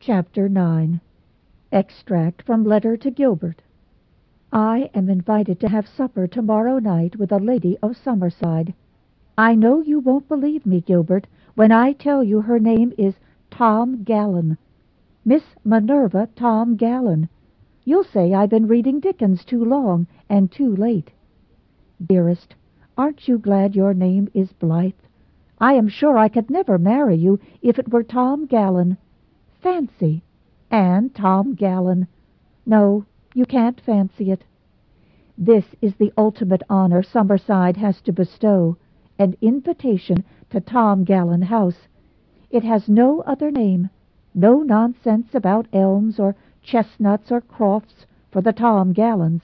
Chapter 9. Extract from Letter to Gilbert. I am invited to have supper tomorrow night with a lady of Summerside. I know you won't believe me, Gilbert, when I tell you her name is Tom Gallon. Miss Minerva Tom Gallon. You'll say I've been reading Dickens too long and too late. Dearest, aren't you glad your name is Blythe? I am sure I could never marry you if it were Tom Gallon. Fancy! And Tom Gallon. No, you can't fancy it. This is the ultimate honor Summerside has to bestow, an invitation to Tom Gallon House. It has no other name, no nonsense about elms or chestnuts or crofts for the Tom Gallons.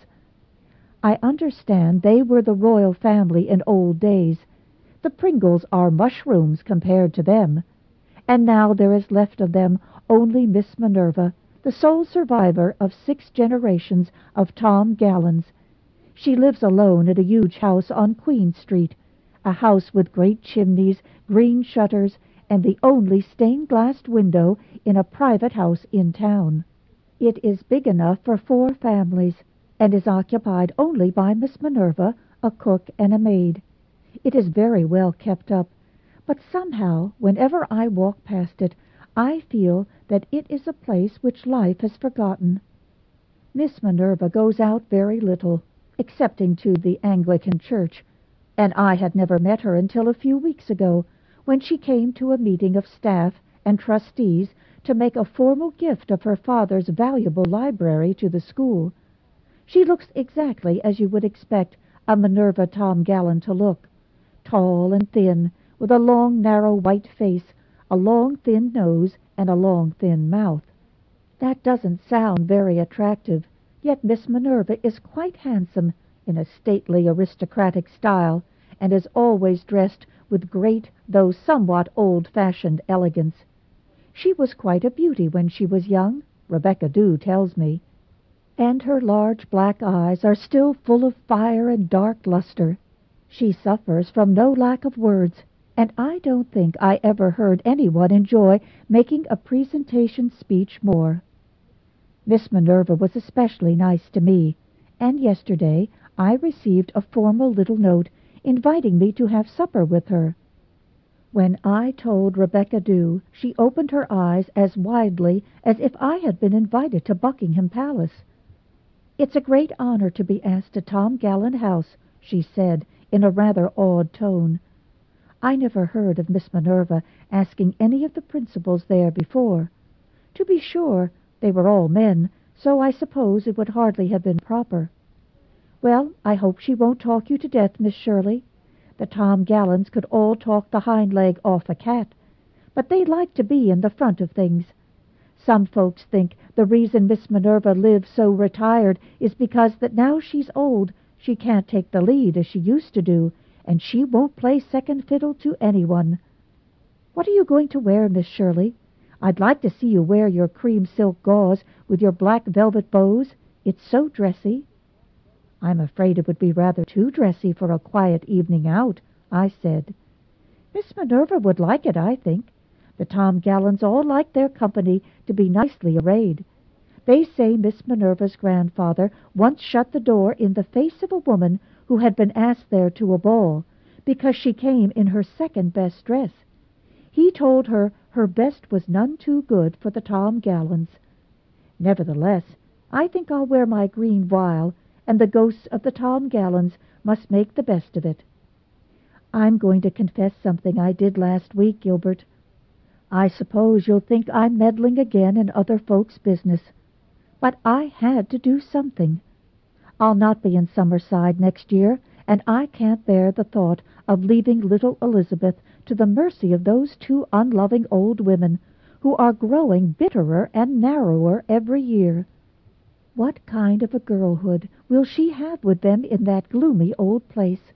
I understand they were the royal family in old days. The Pringles are mushrooms compared to them. And now there is left of them only Miss Minerva, the sole survivor of 6 generations of Tom Gallons. She lives alone in a huge house on Queen Street, a house with great chimneys, green shutters, and the only stained-glass window in a private house in town. It is big enough for 4 families, and is occupied only by Miss Minerva, a cook, and a maid. It is very well kept up, but somehow, whenever I walk past it, I feel that it is a place which life has forgotten. Miss Minerva goes out very little, excepting to the Anglican Church, and I had never met her until a few weeks ago, when she came to a meeting of staff and trustees to make a formal gift of her father's valuable library to the school. She looks exactly as you would expect a Minerva Tom Gallon to look, tall and thin, with a long, narrow white face, a long, thin nose, and a long, thin mouth. That doesn't sound very attractive, yet Miss Minerva is quite handsome, in a stately, aristocratic style, and is always dressed with great, though somewhat old-fashioned elegance. She was quite a beauty when she was young, Rebecca Dew tells me, and her large black eyes are still full of fire and dark luster. She suffers from no lack of words, and I don't think I ever heard anyone enjoy making a presentation speech more. Miss Minerva was especially nice to me, and yesterday I received a formal little note inviting me to have supper with her. When I told Rebecca Dew, she opened her eyes as widely as if I had been invited to Buckingham Palace. "It's a great honor to be asked to Tom Gallon House," she said, in a rather awed tone. I never heard of Miss Minerva asking any of the principals there before. To be sure, they were all men, so I suppose it would hardly have been proper. Well, I hope she won't talk you to death, Miss Shirley. The Tom Gallons could all talk the hind leg off a cat, but they like to be in the front of things. Some folks think the reason Miss Minerva lives so retired is because that now she's old she can't take the lead as she used to do, and she won't play second fiddle to anyone. What are you going to wear, Miss Shirley? I'd like to see you wear your cream silk gauze with your black velvet bows. It's so dressy." "I'm afraid it would be rather too dressy for a quiet evening out," I said. "Miss Minerva would like it, I think. The Tom Gallons all like their company to be nicely arrayed. They say Miss Minerva's grandfather once shut the door in the face of a woman who had been asked there to a ball, because she came in her second-best dress. He told her her best was none too good for the Tom Gallons. Nevertheless, I think I'll wear my green voile, and the ghosts of the Tom Gallons must make the best of it. I'm going to confess something I did last week, Gilbert. I suppose you'll think I'm meddling again in other folks' business, but I had to do something. I'll not be in Summerside next year, and I can't bear the thought of leaving little Elizabeth to the mercy of those 2 unloving old women, who are growing bitterer and narrower every year. What kind of a girlhood will she have with them in that gloomy old place?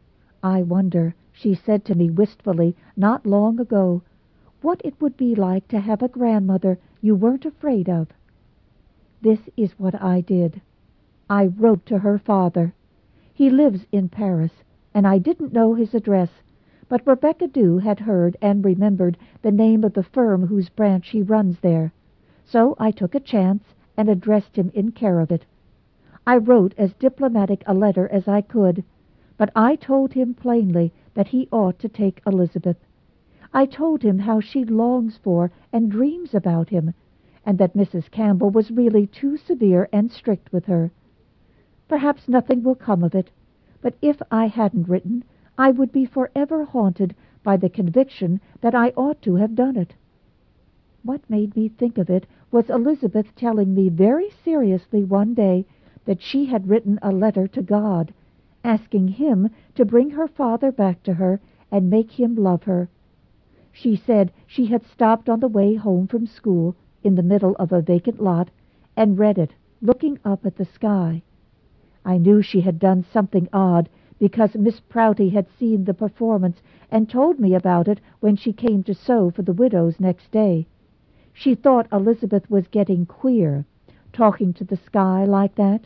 I wonder, she said to me wistfully not long ago, what it would be like to have a grandmother you weren't afraid of. This is what I did. I wrote to her father. He lives in Paris, and I didn't know his address, but Rebecca Dew had heard and remembered the name of the firm whose branch he runs there. So I took a chance and addressed him in care of it. I wrote as diplomatic a letter as I could, but I told him plainly that he ought to take Elizabeth. I told him how she longs for and dreams about him, and that Mrs. Campbell was really too severe and strict with her. Perhaps nothing will come of it, but if I hadn't written, I would be forever haunted by the conviction that I ought to have done it. What made me think of it was Elizabeth telling me very seriously one day that she had written a letter to God, asking Him to bring her father back to her and make him love her. She said she had stopped on the way home from school in the middle of a vacant lot and read it, looking up at the sky. I knew she had done something odd, because Miss Prouty had seen the performance and told me about it when she came to sew for the widows next day. She thought Elizabeth was getting queer, talking to the sky like that.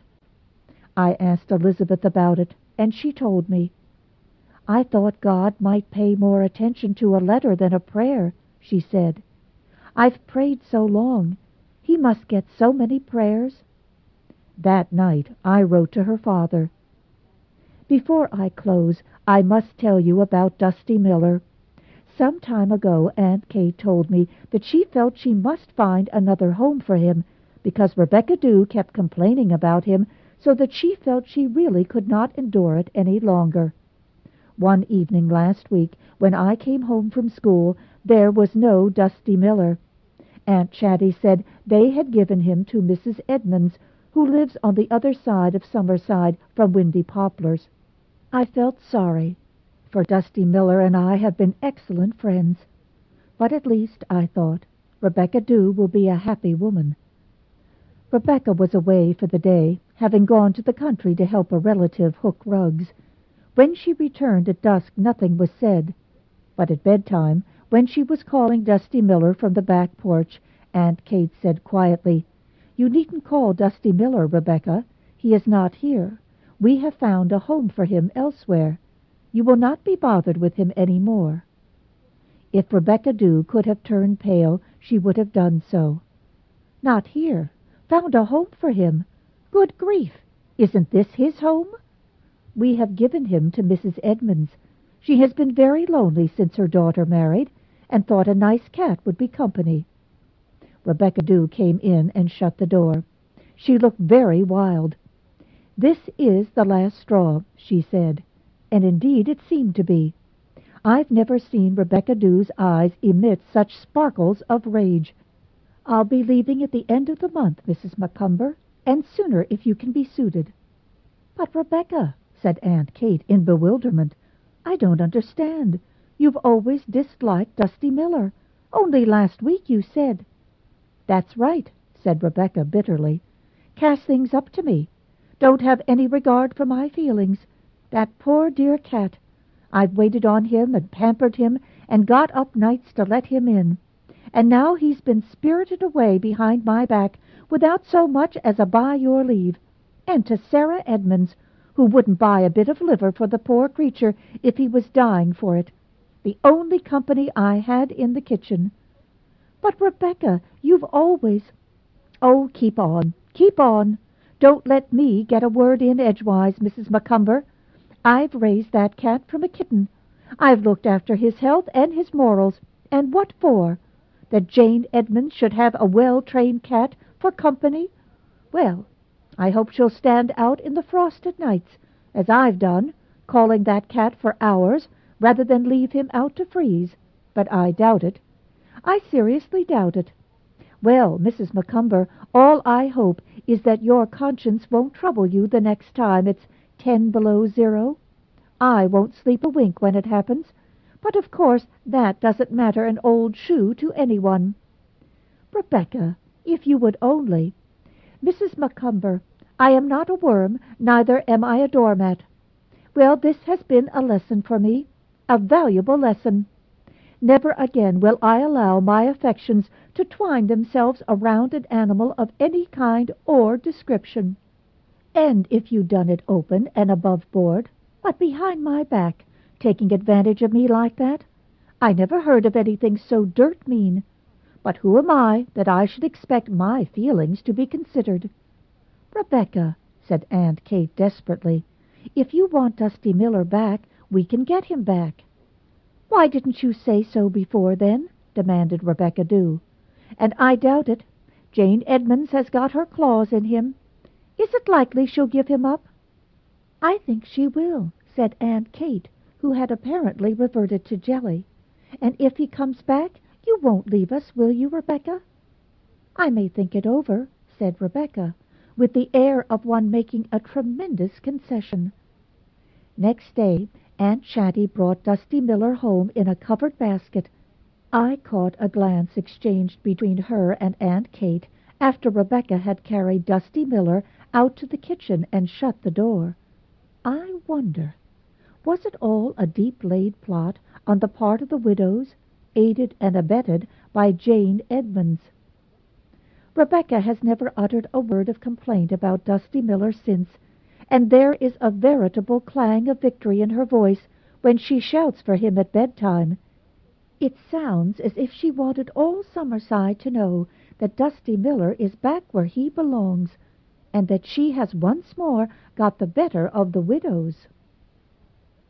I asked Elizabeth about it, and she told me. I thought God might pay more attention to a letter than a prayer, she said. I've prayed so long. He must get so many prayers. That night I wrote to her father. Before I close, I must tell you about Dusty Miller. Some time ago Aunt Kate told me that she felt she must find another home for him, because Rebecca Dew kept complaining about him, so that she felt she really could not endure it any longer. One evening last week, when I came home from school, there was no Dusty Miller. Aunt Chatty said they had given him to Mrs. Edmonds, who lives on the other side of Summerside from Windy Poplars. I felt sorry, for Dusty Miller and I have been excellent friends. But at least, I thought, Rebecca Dew will be a happy woman. Rebecca was away for the day, having gone to the country to help a relative hook rugs. When she returned at dusk, nothing was said. But at bedtime, when she was calling Dusty Miller from the back porch, Aunt Kate said quietly, "You needn't call Dusty Miller, Rebecca. He is not here. We have found a home for him elsewhere. You will not be bothered with him any more." If Rebecca Dew could have turned pale, she would have done so. Not here. Found a home for him. Good grief! Isn't this his home? We have given him to Mrs. Edmonds. She has been very lonely since her daughter married, and thought a nice cat would be company. Rebecca Dew came in and shut the door. She looked very wild. "This is the last straw," she said, and indeed it seemed to be. I've never seen Rebecca Dew's eyes emit such sparkles of rage. "I'll be leaving at the end of the month, Mrs. Macumber, and sooner if you can be suited." "But, Rebecca," said Aunt Kate in bewilderment, "I don't understand. You've always disliked Dusty Miller. Only last week you said—" "That's right," said Rebecca bitterly. "Cast things up to me. Don't have any regard for my feelings. That poor dear cat. I've waited on him and pampered him and got up nights to let him in. And now he's been spirited away behind my back without so much as a by your leave. And to Sarah Edmonds, who wouldn't buy a bit of liver for the poor creature if he was dying for it. The only company I had in the kitchen. But, Rebecca, you've always—" "Oh, keep on, keep on. Don't let me get a word in edgewise, Mrs. Macumber. I've raised that cat from a kitten. I've looked after his health and his morals. And what for? That Jane Edmonds should have a well-trained cat for company? Well, I hope she'll stand out in the frosted nights, as I've done, calling that cat for hours, rather than leave him out to freeze. But I doubt it. I seriously doubt it. Well, Mrs. Macumber, all I hope is that your conscience won't trouble you the next time it's 10 below zero. I won't sleep a wink when it happens, but of course that doesn't matter an old shoe to anyone. Rebecca, if you would only— Mrs. Macumber, I am not a worm, neither am I a doormat. Well, this has been a lesson for me, a valuable lesson. Never again will I allow my affections to twine themselves around an animal of any kind or description. And if you'd done it open and above board, but behind my back, taking advantage of me like that, I never heard of anything so dirt mean. But who am I that I should expect my feelings to be considered? Rebecca, said Aunt Kate desperately, if you want Dusty Miller back, we can get him back. Why didn't you say so before, then? Demanded Rebecca Dew. And I doubt it. Jane Edmonds has got her claws in him. Is it likely she'll give him up? I think she will, said Aunt Kate, who had apparently reverted to jelly. And if he comes back, you won't leave us, will you, Rebecca? I may think it over, said Rebecca, with the air of one making a tremendous concession. Next day, Aunt Chatty brought Dusty Miller home in a covered basket. I caught a glance exchanged between her and Aunt Kate after Rebecca had carried Dusty Miller out to the kitchen and shut the door. I wonder, was it all a deep-laid plot on the part of the widows, aided and abetted by Jane Edmonds? Rebecca has never uttered a word of complaint about Dusty Miller since, and there is a veritable clang of victory in her voice when she shouts for him at bedtime. It sounds as if she wanted all Summerside to know that Dusty Miller is back where he belongs, and that she has once more got the better of the widows.